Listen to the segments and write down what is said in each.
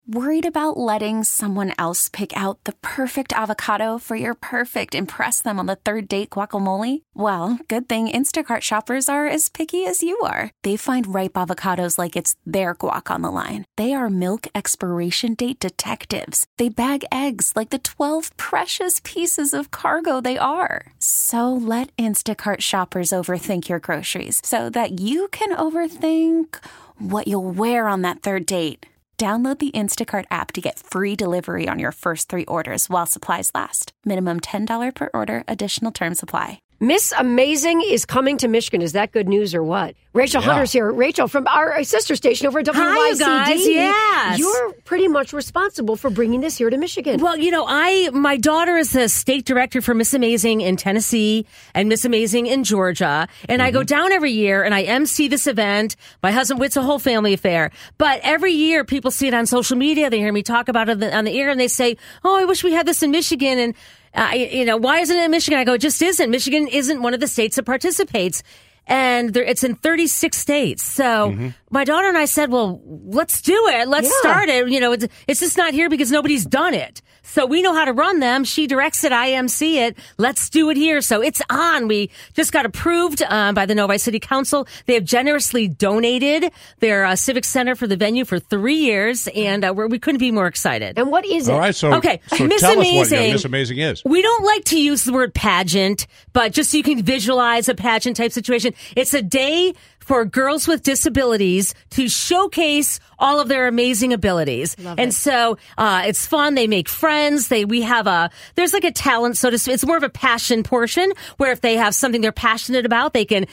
Worried about letting someone else pick out the perfect avocado for your perfect impress them on the third date guacamole? Well, good thing Instacart shoppers are as picky as you are. They find ripe avocados like it's their guac on the line. They are milk expiration date detectives. They bag eggs like the 12 precious pieces of cargo they are. So let Instacart shoppers overthink your groceries so that you can overthink what you'll wear on that third date. Download the Instacart app to get free delivery on your first 3 orders while supplies last. Minimum $10 per order. Additional terms apply. Miss Amazing is coming to Michigan. Is that good news or what? Rachel Hunter's here. Rachel, from our sister station over at WYCD. Hi, you guys. Yes. You're pretty much responsible for bringing this here to Michigan. Well, my daughter is the state director for Miss Amazing in Tennessee and Miss Amazing in Georgia. And I go down every year and I MC this event. My husband, it's a whole family affair. But every year people see it on social media. They hear me talk about it on the air and they say, oh, I wish we had this in Michigan. And why isn't it in Michigan? I go, it just isn't. Michigan isn't one of the states that participates. And it's in 36 states. So my daughter and I said, well, let's do it. Let's start it. It's just not here because nobody's done it. So we know how to run them. She directs it. I MC it. Let's do it here. So it's on. We just got approved by the Novi City Council. They have generously donated their civic center for the venue for 3 years. And we couldn't be more excited. And what is it? All right. So Miss tell Amazing, us what Miss Amazing is. We don't like to use the word pageant, but just so you can visualize a pageant type situation. It's a day for girls with disabilities to showcase all of their amazing abilities. So it's fun. They make friends. There's like a talent, so to speak. It's more of a passion portion where if they have something they're passionate about, they can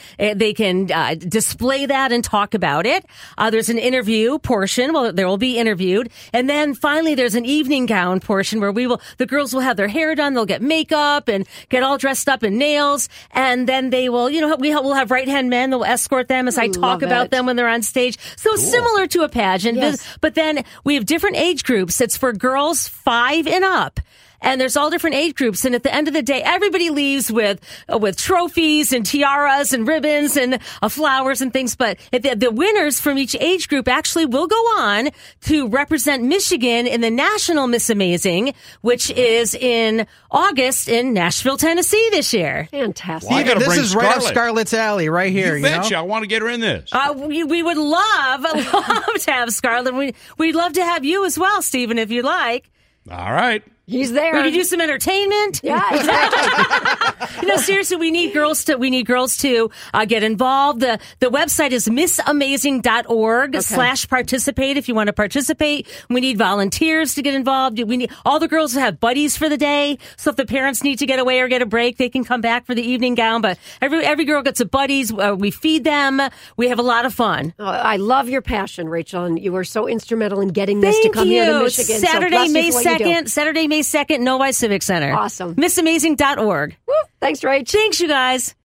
display that and talk about it. There's an interview portion. Well, they will be interviewed. And then finally there's an evening gown portion where the girls will have their hair done. They'll get makeup and get all dressed up in nails. And then they will, we'll have right-hand men that will escort them as I talk about them when they're on stage. So similar to a pageant. Yes. But then we have different age groups. It's for girls 5 and up. And there's all different age groups. And at the end of the day, everybody leaves with trophies and tiaras and ribbons and flowers and things. But the winners from each age group actually will go on to represent Michigan in the National Miss Amazing, which is in August in Nashville, Tennessee this year. Fantastic. Well, This is right up Scarlett's alley right here. You betcha. I want to get her in this. We would love to have Scarlett. We'd love to have you as well, Stephen, if you'd like. All right. He's there. We could do some entertainment. Yeah, exactly. Seriously, we need girls to get involved. The website is missamazing.org/participate. If you want to participate, we need volunteers to get involved. We need all the girls to have buddies for the day. So if the parents need to get away or get a break, they can come back for the evening gown. But every girl gets a buddies. We feed them. We have a lot of fun. Oh, I love your passion, Rachel, and you were so instrumental in getting this to come here to Michigan. Saturday, May 2nd, Novi Civic Center. Awesome. missamazing.org. Woo. Thanks, Rach. Thanks, you guys.